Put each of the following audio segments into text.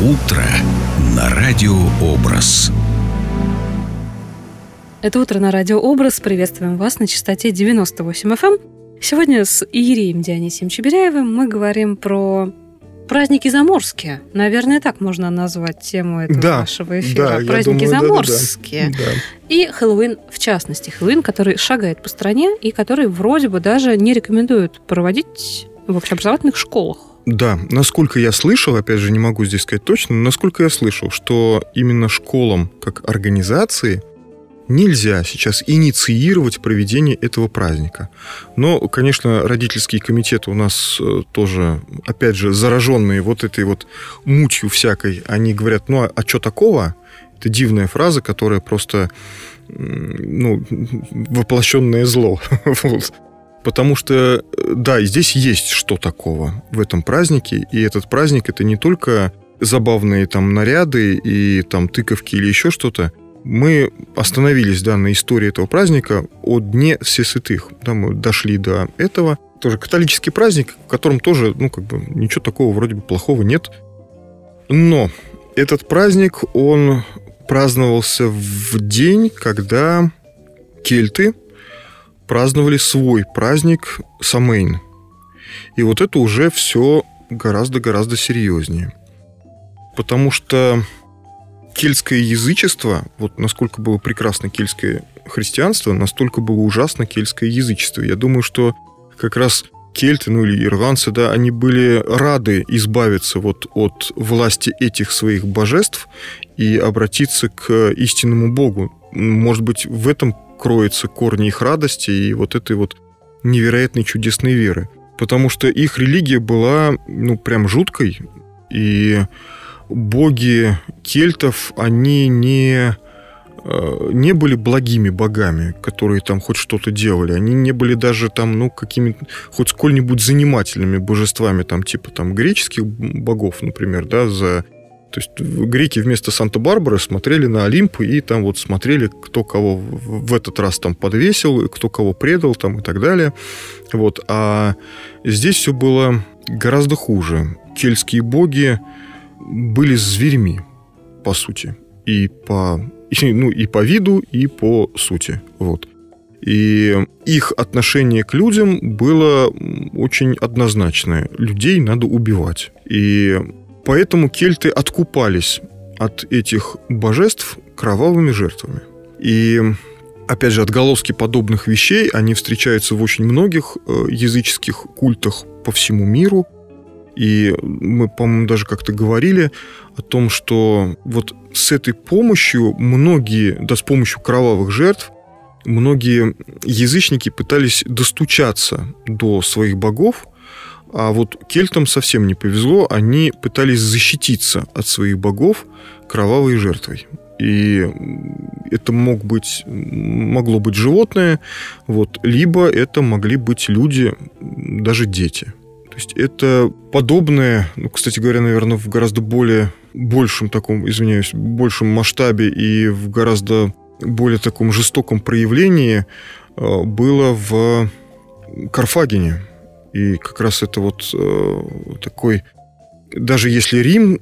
Утро на радиообраз. Это «Утро на радиообраз». Приветствуем вас на частоте 98 FM. Сегодня с Иереем Дионисием Чебиряевым мы говорим про праздники заморские. Наверное, так можно назвать тему этого нашего эфира. Да, праздники заморские. Да. И Хэллоуин в частности. Хэллоуин, который шагает по стране и который вроде бы даже не рекомендуют проводить в общеобразовательных школах. Да, насколько я слышал, опять же, не могу здесь сказать точно, но насколько я слышал, что именно школам как организации нельзя сейчас инициировать проведение этого праздника. Но, конечно, родительские комитеты у нас тоже, опять же, зараженные вот этой вот мутью всякой, они говорят, а что такого? Это дивная фраза, которая просто, воплощенное зло. Вот. Потому что, да, и здесь есть что такого в этом празднике, и этот праздник — это не только забавные там наряды и там тыковки или еще что-то. Мы остановились, на истории этого праздника о Дне Всесвятых. Да, мы дошли до этого. Тоже католический праздник, в котором тоже, ничего такого вроде бы плохого нет. Но этот праздник, он праздновался в день, когда кельты праздновали свой праздник Самейн. И вот это уже все гораздо-гораздо серьезнее. Потому что кельтское язычество, вот насколько было прекрасно кельтское христианство, настолько было ужасно кельтское язычество. Я думаю, что как раз кельты, или ирландцы, они были рады избавиться вот от власти этих своих божеств и обратиться к истинному Богу. Может быть, в этом кроются корни их радости и вот этой вот невероятной чудесной веры. Потому что их религия была, прям жуткой, и боги кельтов, они не были благими богами, которые там хоть что-то делали. Они не были даже там, какими-то, хоть сколь-нибудь занимательными божествами, типа греческих богов, например, То есть греки вместо Санта-Барбары смотрели на Олимп и там вот смотрели, кто кого в этот раз там подвесил, кто кого предал там и так далее. Вот. А здесь все было гораздо хуже. Кельтские боги были зверьми, по сути. И по виду, и по сути. Вот. И их отношение к людям было очень однозначное. Людей надо убивать. И поэтому кельты откупались от этих божеств кровавыми жертвами. И, опять же, отголоски подобных вещей, они встречаются в очень многих языческих культах по всему миру. И мы, по-моему, даже как-то говорили о том, что вот с этой помощью с помощью кровавых жертв, многие язычники пытались достучаться до своих богов. А вот кельтам совсем не повезло, они пытались защититься от своих богов кровавой жертвой. И это могло быть животное, либо это могли быть люди, даже дети. То есть это подобное, кстати говоря, наверное, в гораздо большем масштабе и в гораздо более таком жестоком проявлении было в Карфагене. И как раз это такой... Даже если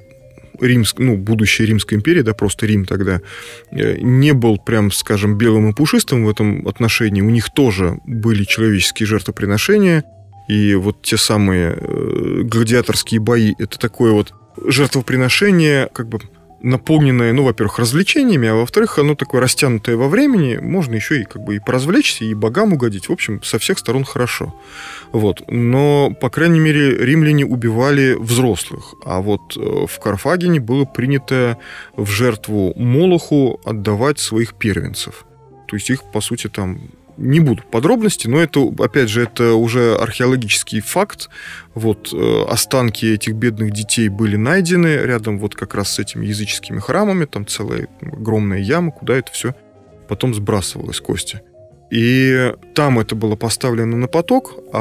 будущая Римская империя, просто Рим тогда, не был прям, скажем, белым и пушистым в этом отношении, у них тоже были человеческие жертвоприношения, и вот те самые гладиаторские бои, это такое жертвоприношение, наполненное, во-первых, развлечениями, а во-вторых, оно такое растянутое во времени, можно еще и и поразвлечься, и богам угодить, в общем, со всех сторон хорошо. Но, по крайней мере, римляне убивали взрослых, а в Карфагене было принято в жертву Молоху отдавать своих первенцев. То есть их, по сути, там... Не буду в подробности, но это, опять же, это уже археологический факт. Останки этих бедных детей были найдены рядом как раз с этими языческими храмами. Там целая огромная яма, куда это все потом сбрасывалось, кости. И там это было поставлено на поток, а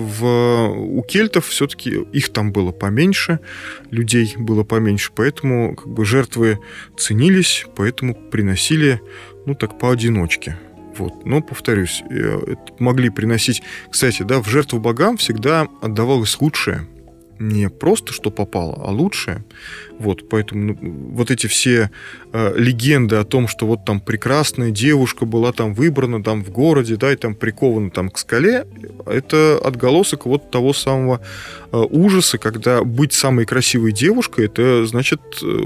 у кельтов все-таки их там было поменьше, людей было поменьше, поэтому жертвы ценились, поэтому приносили, поодиночке. Но, повторюсь, могли приносить... Кстати, в жертву богам всегда отдавалось лучшее. не просто что попало, а лучшее. Вот, поэтому вот эти все легенды о том, что вот там прекрасная девушка была там выбрана там в городе, да, и там прикована там к скале, это отголосок вот того самого ужаса, когда быть самой красивой девушкой, это значит,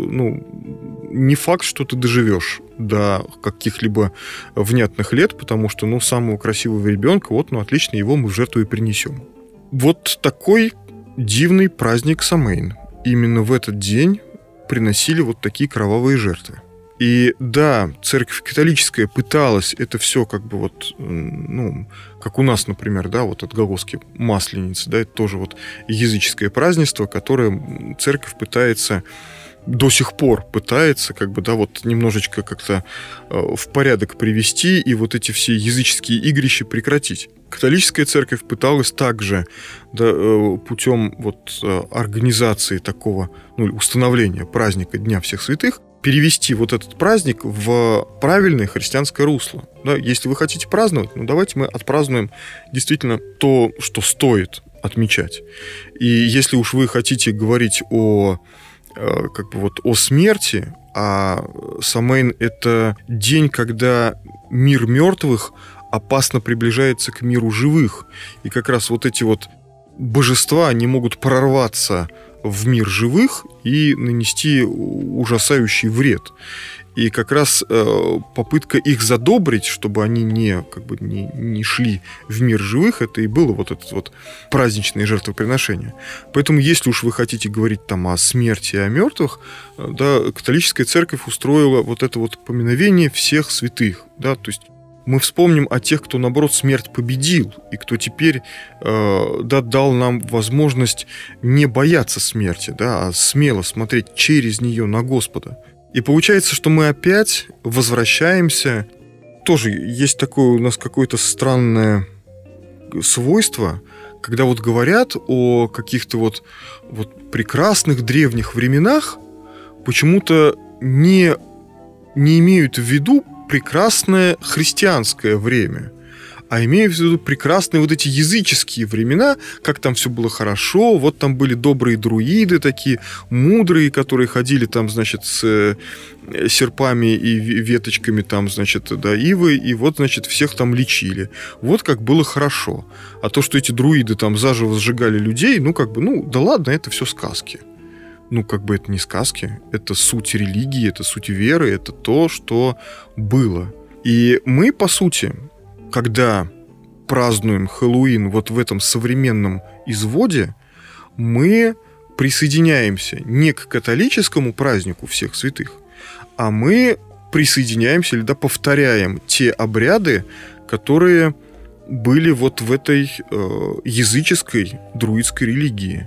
не факт, что ты доживешь до каких-либо внятных лет, потому что, самого красивого ребенка, отлично, его мы в жертву и принесем. Вот такой дивный праздник Самэйн. Именно в этот день приносили вот такие кровавые жертвы. И да, церковь католическая пыталась это все как бы как у нас, например, да, вот отголоски Масленицы, да, это тоже вот языческое празднество, которое церковь пытается до сих пор как бы, да, вот немножечко как-то в порядок привести и вот эти все языческие игрища прекратить. Католическая церковь пыталась также, да, путем организации такого, установления праздника Дня всех святых, перевести вот этот праздник в правильное христианское русло. Да, если вы хотите праздновать, давайте мы отпразднуем действительно то, что стоит отмечать. И если уж вы хотите говорить о смерти, а Самэйн — это день, когда мир мертвых опасно приближается к миру живых. И как раз вот эти вот божества, они могут прорваться в мир живых и нанести ужасающий вред. И как раз попытка их задобрить, чтобы они не шли в мир живых, это и было вот это вот праздничное жертвоприношение. Поэтому, если уж вы хотите говорить там о смерти и о мертвых, да, католическая церковь устроила вот это вот поминовение всех святых. Да, то есть мы вспомним о тех, кто, наоборот, смерть победил, и кто теперь дал нам возможность не бояться смерти, да, а смело смотреть через нее на Господа. И получается, что мы опять возвращаемся. Тоже есть такое у нас какое-то странное свойство, когда вот говорят о каких-то вот прекрасных древних временах, почему-то не имеют в виду прекрасное христианское время, а имеют в виду прекрасные вот эти языческие времена, как там все было хорошо, вот там были добрые друиды такие, мудрые, которые ходили там, значит, с серпами и веточками там, значит, да, ивы, и вот, значит, всех там лечили. Вот как было хорошо. А то, что эти друиды там заживо сжигали людей, да ладно, это все сказки. Это не сказки, это суть религии, это суть веры, это то, что было. И мы, по сути, когда празднуем Хэллоуин вот в этом современном изводе, мы присоединяемся не к католическому празднику всех святых, а мы присоединяемся или повторяем те обряды, которые были вот в этой языческой друидской религии.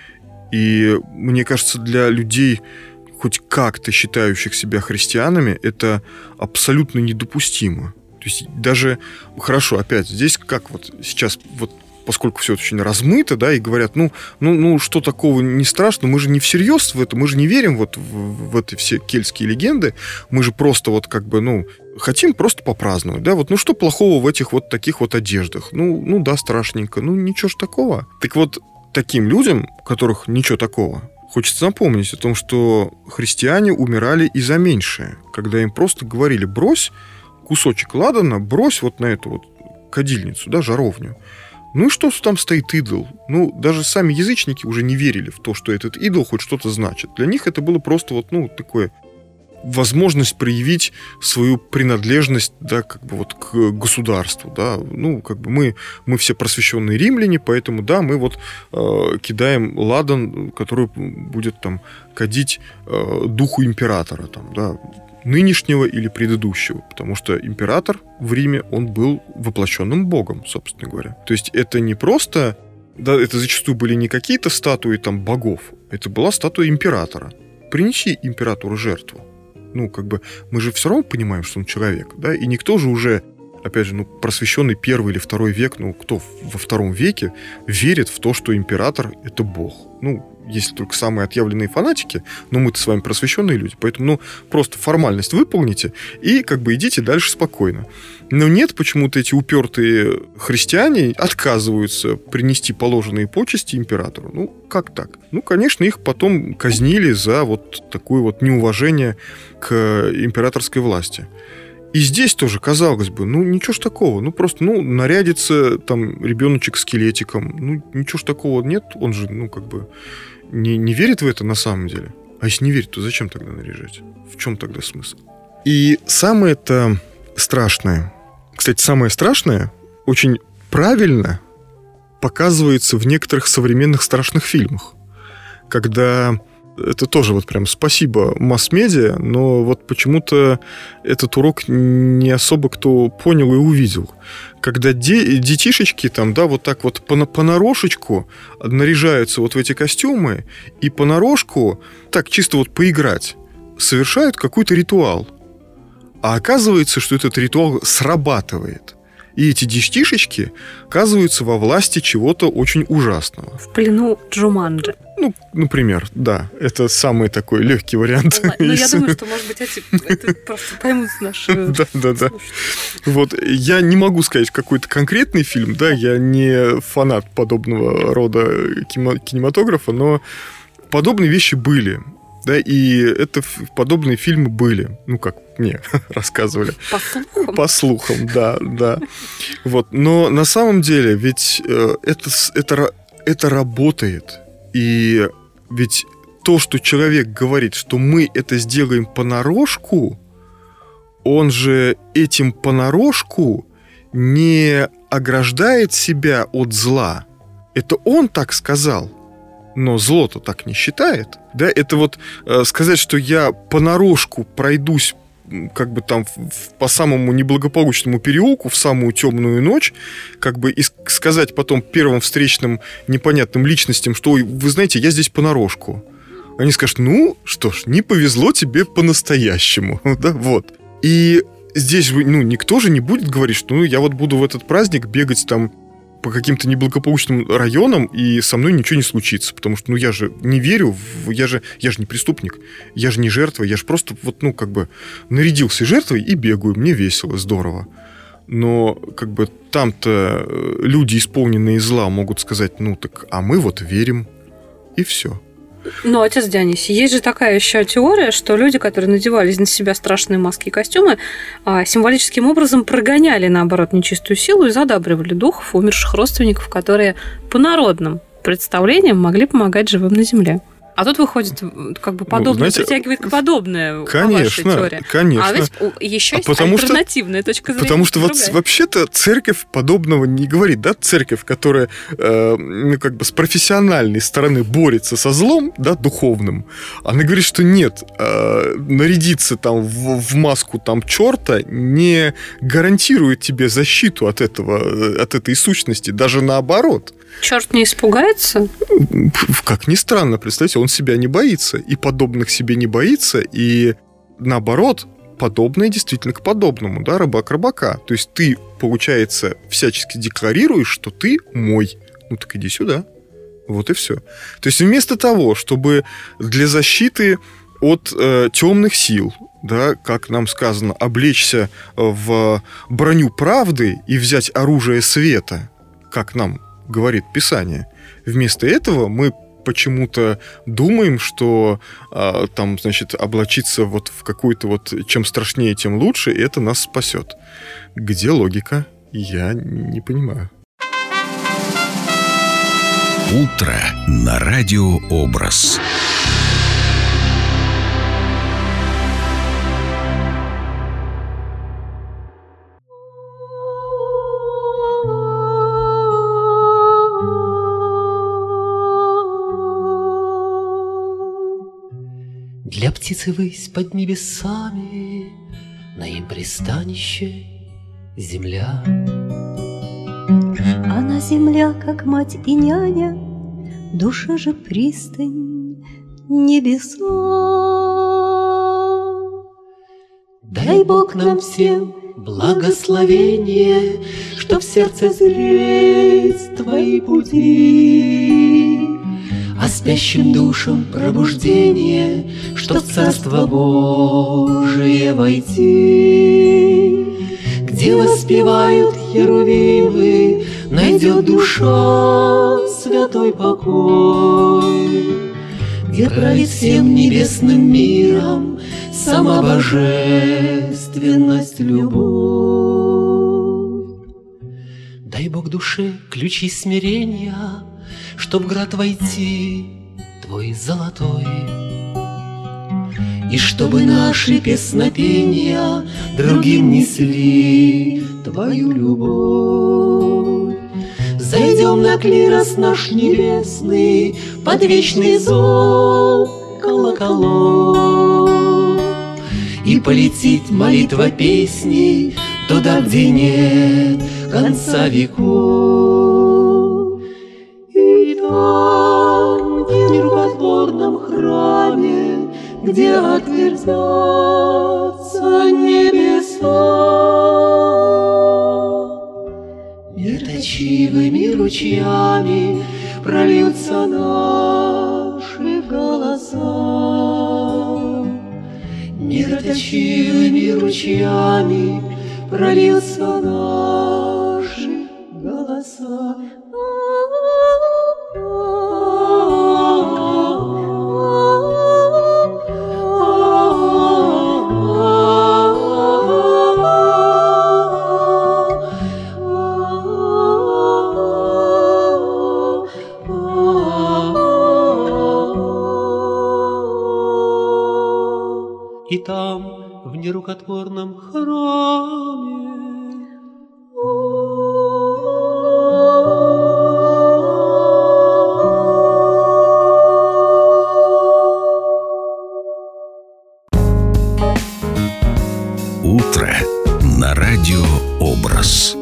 И мне кажется, для людей, хоть как-то считающих себя христианами, это абсолютно недопустимо. То есть даже, хорошо, опять, здесь как вот сейчас, поскольку все это очень размыто, да, и говорят, что такого не страшно, мы же не всерьез в это, мы же не верим в эти все кельтские легенды, мы же просто хотим просто попраздновать, да, что плохого в этих вот таких вот одеждах? Да, страшненько, ничего ж такого. Так вот, таким людям, у которых ничего такого, хочется напомнить о том, что христиане умирали и за меньшее, когда им просто говорили: брось кусочек ладана, брось вот на эту вот кадильницу, да, жаровню. И что там стоит идол? Даже сами язычники уже не верили в то, что этот идол хоть что-то значит. Для них это было просто такое возможность проявить свою принадлежность, да, к государству, да. Мы все просвещенные римляне, поэтому, да, мы кидаем ладан, который будет там кадить духу императора, там, да, нынешнего или предыдущего, потому что император в Риме, он был воплощенным богом, собственно говоря. То есть это не просто, да, это зачастую были не какие-то статуи там богов, это была статуя императора. Принеси императору жертву. Мы же все равно понимаем, что он человек, да, и никто же уже, опять же, просвещенный 1 или 2 век, кто во 2 веке верит в то, что император — это бог? если только самые отъявленные фанатики, но мы-то с вами просвещенные люди, поэтому, просто формальность выполните и как бы идите дальше спокойно. Но нет, почему-то эти упертые христиане отказываются принести положенные почести императору. Как так? Конечно, их потом казнили за вот такое вот неуважение к императорской власти. И здесь тоже, казалось бы, ничего ж такого. Просто, нарядится там ребеночек скелетиком. Ничего ж такого нет. Он же, как бы не верит в это на самом деле. А если не верит, то зачем тогда наряжать? В чем тогда смысл? И самое-то страшное, кстати, самое страшное очень правильно показывается в некоторых современных страшных фильмах. Когда... Это тоже вот прям спасибо масс-медиа, но вот почему-то этот урок не особо кто понял и увидел. Когда детишечки там, да, вот так вот понарошечку наряжаются вот в эти костюмы и понарошку, так чисто вот поиграть, совершают какой-то ритуал. А оказывается, что этот ритуал срабатывает. И эти детишечки оказываются во власти чего-то очень ужасного. В плену Джуманджи. Например, да. Это самый такой легкий вариант. Я думаю, что, может быть, это просто поймут наши... Да. Вот. Я не могу сказать какой-то конкретный фильм, да, я не фанат подобного рода кинематографа, но подобные вещи были. Да, и подобные фильмы были. Как мне рассказывали. По слухам, да. Вот. Но на самом деле ведь это работает. И ведь то, что человек говорит, что мы это сделаем понарошку, он же этим понарошку не ограждает себя от зла. Это он так сказал. Но зло-то так не считает. Да, это вот сказать, что я понарошку пройдусь как бы там по самому неблагополучному переулку в самую темную ночь, как бы и сказать потом первым встречным непонятным личностям, что, вы знаете, я здесь понарошку. Они скажут, что ж, не повезло тебе по-настоящему. Да, вот. И здесь никто же не будет говорить, что я вот буду в этот праздник бегать там по каким-то неблагополучным районам, и со мной ничего не случится, потому что, я же не верю, я же не преступник, я же не жертва, я же просто как бы нарядился жертвой и бегаю, мне весело, здорово. Но как бы там-то люди, исполненные зла, могут сказать, а мы вот верим, и все. Но, отец Дионисий, есть же такая еще теория, что люди, которые надевали на себя страшные маски и костюмы, символическим образом прогоняли, наоборот, нечистую силу и задабривали духов умерших родственников, которые по народным представлениям могли помогать живым на земле. А тут выходит, как бы подобное, притягивает к подобное, вашей теории. Конечно. А ведь еще есть альтернативная точка зрения. Потому что вообще-то церковь подобного не говорит, да? Церковь, которая как бы с профессиональной стороны борется со злом, да, духовным, она говорит, что нет, нарядиться там в маску там черта не гарантирует тебе защиту от этой сущности, даже наоборот. Черт не испугается? Как ни странно, представьте, он себя не боится, и подобных себе не боится, и наоборот, подобное действительно к подобному, да, рыбак рыбака. То есть ты, получается, всячески декларируешь, что ты мой. Так иди сюда. Вот и все. То есть вместо того, чтобы для защиты от темных сил, да, как нам сказано, облечься в броню правды и взять оружие света, как нам говорит Писание. Вместо этого мы почему-то думаем, что там, значит, облачиться вот в какую-то вот чем страшнее, тем лучше, и это нас спасет. Где логика? Я не понимаю. Утро на радио Образ. Для птицы высь под небесами, на им пристанище земля. Она земля, как мать и няня, душа же пристань небеса. Дай Бог нам всем благословение, чтоб в сердце зреть твои пути. а спящим душам пробуждение, чтоб в Царство Божие войти. Где воспевают херувимы, найдет душа святой покой. Где правит всем небесным миром сама божественность, любовь. Дай Бог душе ключи смирения, чтоб в град войти твой золотой, и чтобы наши песнопения другим несли твою любовь. Зайдем на клирос наш небесный под вечный зов колоколов, и полетит молитва песни туда, где нет конца веков. И там, в нерукотворном храме, где отверзятся небеса, мироточивыми ручьями прольются наши голоса. Мироточивыми ручьями прольются наши голоса. И там, в нерукотворном храме, Утро на радио «Образ».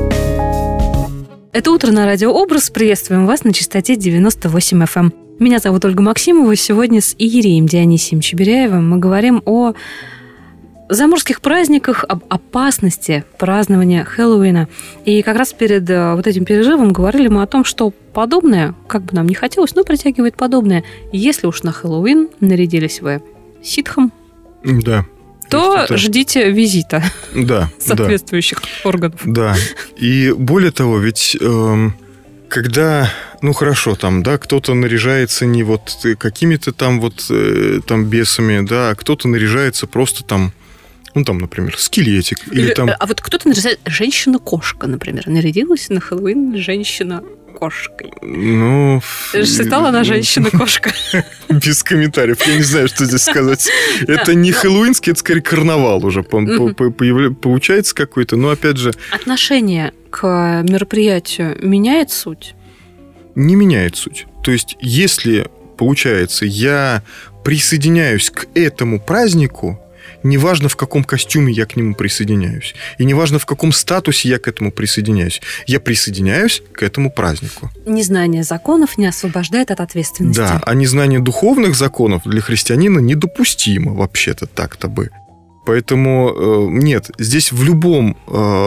Это «Утро на радио «Образ». Приветствуем вас на частоте 98 FM. Меня зовут Ольга Максимова. Сегодня с иереем Дионисием Чеберяевым мы говорим о заморских праздниках, об опасности празднования Хэллоуина. И как раз перед вот этим перерывом говорили мы о том, что подобное, как бы нам ни хотелось, но притягивает подобное. Если уж на Хэллоуин нарядились вы ситхом, Да. то это... ждите визита соответствующих органов. Да. И более того, ведь когда, ну хорошо, там, да, кто-то наряжается не вот какими-то там вот там бесами, да, а кто-то наряжается просто там, ну там, например, скелетик. Или там... А вот кто-то наряжает женщина-кошка, например. Нарядилась на Хэллоуин женщина-кошкой. Ну... Стала она женщина-кошка. Без комментариев. Я не знаю, что здесь сказать. Это не хэллоуинский, это скорее карнавал уже получается какой-то. Но опять же... Отношение к мероприятию меняет суть? Не меняет суть. То есть, если, получается, я присоединяюсь к этому празднику, неважно, в каком костюме я к нему присоединяюсь, и неважно, в каком статусе я к этому присоединяюсь, я присоединяюсь к этому празднику. Незнание законов не освобождает от ответственности. Да, а незнание духовных законов для христианина недопустимо, вообще-то так-то бы. Поэтому нет, здесь в любом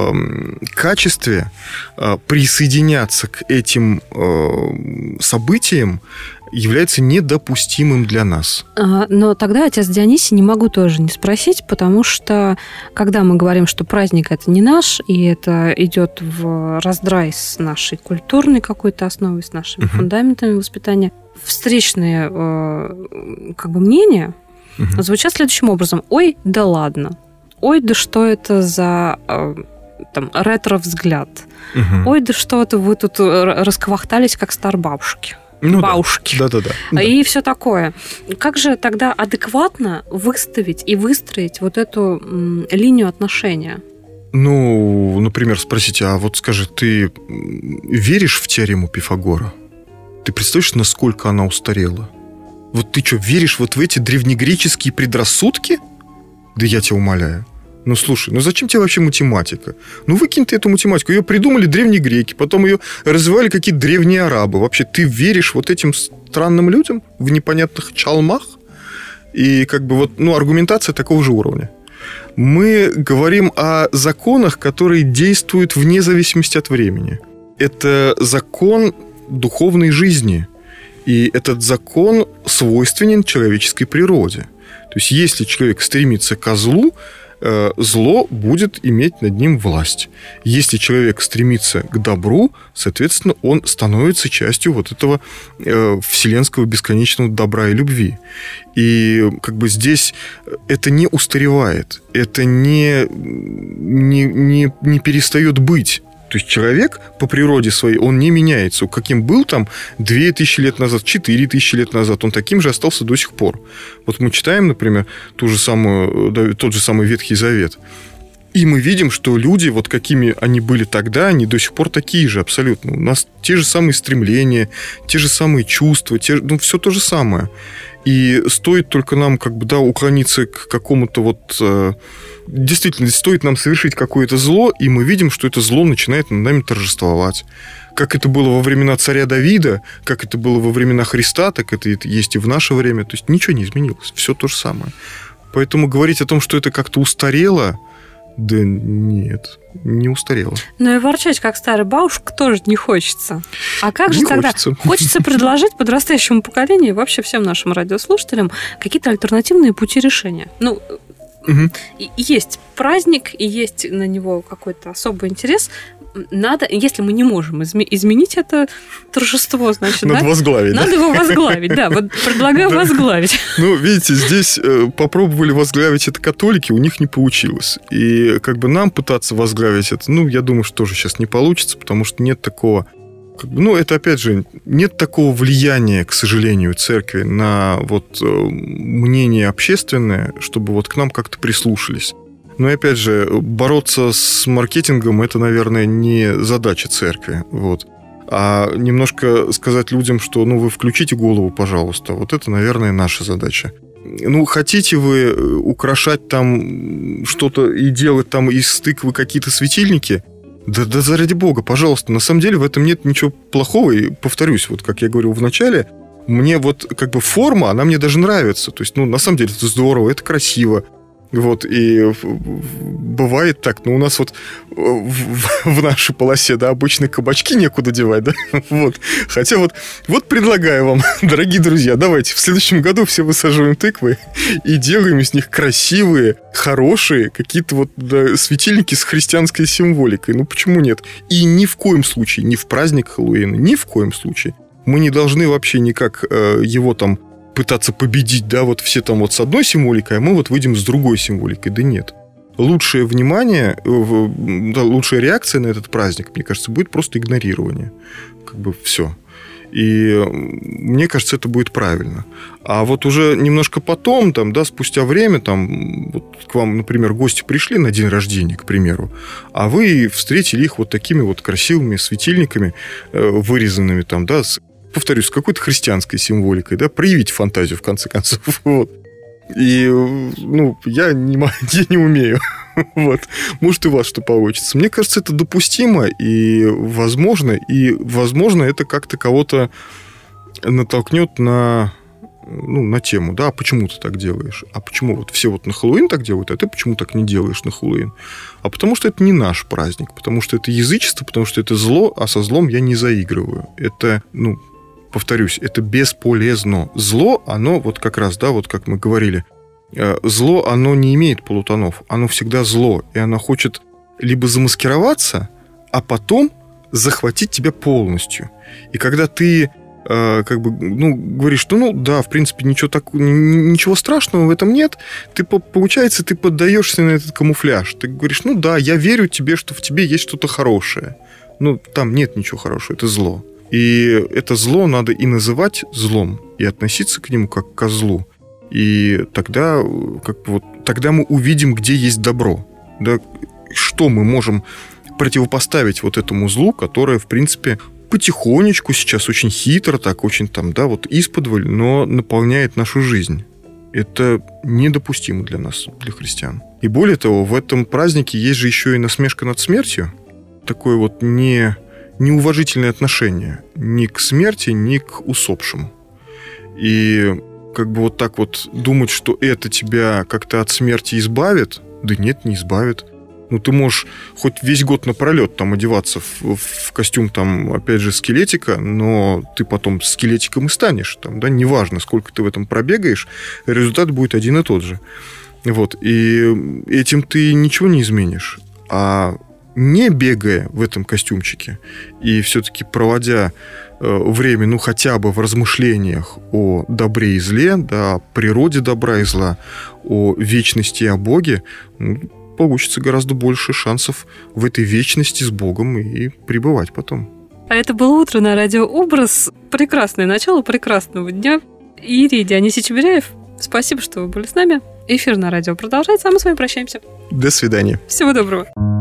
качестве присоединяться к этим событиям является недопустимым для нас. Но тогда, отец Дионисий, не могу тоже не спросить, потому что, когда мы говорим, что праздник это не наш, и это идет в раздрай с нашей культурной какой-то основой, с нашими фундаментами воспитания, встречные как бы мнения звучат следующим образом. Ой, да ладно. Ой, да что это за там, ретро-взгляд. Ой, да что это вы тут расквахтались, как старбабушки. Ну, бабушки. Да. И все такое. Как же тогда адекватно выставить и выстроить вот эту линию отношения? Ну, например, спросите, а вот скажи, ты веришь в теорему Пифагора? Ты представляешь, насколько она устарела? Вот ты что, веришь вот в эти древнегреческие предрассудки? Да я тебя умоляю. Ну, слушай, ну зачем тебе вообще математика? Ну, выкинь ты эту математику. Ее придумали древние греки, потом ее развивали какие-то древние арабы. Вообще, ты веришь вот этим странным людям в непонятных чалмах? И как бы вот, ну, аргументация такого же уровня. Мы говорим о законах, которые действуют вне зависимости от времени. Это закон духовной жизни. И этот закон свойственен человеческой природе. То есть, если человек стремится ко злу, зло будет иметь над ним власть. Если человек стремится к добру, соответственно, он становится частью вот этого вселенского бесконечного добра и любви. И как бы здесь это не устаревает, это не перестает быть. То есть человек по природе своей, он не меняется. Каким был там 2000 лет назад, 4000 лет назад, он таким же остался до сих пор. Вот мы читаем, например, тот же самый Ветхий Завет, и мы видим, что люди, вот какими они были тогда, они до сих пор такие же абсолютно. У нас те же самые стремления, те же самые чувства, все то же самое. И стоит только нам уклониться к какому-то действительно, стоит нам совершить какое-то зло, и мы видим, что это зло начинает над нами торжествовать. Как это было во времена царя Давида, как это было во времена Христа, так это есть и в наше время. То есть ничего не изменилось, все то же самое. Поэтому говорить о том, что это как-то устарело, да нет, не устарело. Но и ворчать, как старый бабушка, тоже не хочется. А как же тогда? Хочется предложить подрастающему поколению и вообще всем нашим радиослушателям какие-то альтернативные пути решения. Есть праздник, и есть на него какой-то особый интерес. Надо, если мы не можем изменить это торжество, значит, надо возглавить. Надо его возглавить, да. Вот предлагаю возглавить. Видите, здесь попробовали возглавить это католики, у них не получилось. И нам пытаться возглавить это, я думаю, что тоже сейчас не получится, потому что нет такого... это, опять же, нет такого влияния, к сожалению, церкви на мнение общественное, чтобы к нам как-то прислушались. Но, опять же, бороться с маркетингом – это, наверное, не задача церкви. А немножко сказать людям, что вы включите голову, пожалуйста. Это, наверное, наша задача. Хотите вы украшать там что-то и делать там из тыквы какие-то светильники – да заради бога, пожалуйста. На самом деле в этом нет ничего плохого. И повторюсь, как я говорил в начале, мне форма, она мне даже нравится. То есть, на самом деле это здорово, это красиво. И бывает так, у нас в нашей полосе, обычно кабачки некуда девать, Хотя предлагаю вам, дорогие друзья, давайте в следующем году все высаживаем тыквы и делаем из них красивые, хорошие какие-то светильники с христианской символикой. почему нет? И ни в коем случае, ни в праздник Хэллоуина, ни в коем случае мы не должны вообще никак его там пытаться победить, все там с одной символикой, а мы выйдем с другой символикой. Да нет. Лучшее внимание, лучшая реакция на этот праздник, мне кажется, будет просто игнорирование. Все. И мне кажется, это будет правильно. А уже немножко потом, спустя время, к вам, например, гости пришли на день рождения, к примеру, а вы встретили их такими красивыми светильниками, вырезанными повторюсь, с какой-то христианской символикой, проявите фантазию, в конце концов. И, я не умею. Может, и у вас что получится. Мне кажется, это допустимо и возможно это как-то кого-то натолкнет на тему, а почему ты так делаешь? А почему все на Хэллоуин так делают, а ты почему так не делаешь на Хэллоуин? А потому что это не наш праздник, потому что это язычество, потому что это зло, а со злом я не заигрываю. Это, повторюсь, это бесполезно. Зло, оно как раз, как мы говорили, зло, оно не имеет полутонов, оно всегда зло, и оно хочет либо замаскироваться, а потом захватить тебя полностью. И когда ты говоришь, что, да, в принципе, ничего страшного в этом нет, получается, ты поддаешься на этот камуфляж. Ты говоришь, да, я верю тебе, что в тебе есть что-то хорошее. Там нет ничего хорошего, это зло. И это зло надо и называть злом, и относиться к нему как к злу. И тогда, тогда мы увидим, где есть добро. Да, что мы можем противопоставить этому злу, которое, в принципе, потихонечку, сейчас очень хитро, очень исподволь, но наполняет нашу жизнь. Это недопустимо для нас, для христиан. И более того, в этом празднике есть же еще и насмешка над смертью. Такое неуважительное отношение ни к смерти, ни к усопшему. И думать, что это тебя как-то от смерти избавит, да нет, не избавит. Ну, ты можешь хоть весь год напролет там одеваться в костюм, там, опять же, скелетика, но ты потом скелетиком и станешь. Там, да, неважно, сколько ты в этом пробегаешь, результат будет один и тот же. Вот. И этим ты ничего не изменишь. А не бегая в этом костюмчике и все-таки проводя время, ну, хотя бы в размышлениях о добре и зле, да, о природе добра и зла, о вечности и о Боге, ну, получится гораздо больше шансов в этой вечности с Богом и пребывать потом. А это было утро на радио «Образ». Прекрасное начало прекрасного дня. Иерей Дионисий Чебиряев, спасибо, что вы были с нами. Эфир на радио продолжается, а мы с вами прощаемся. До свидания. Всего доброго.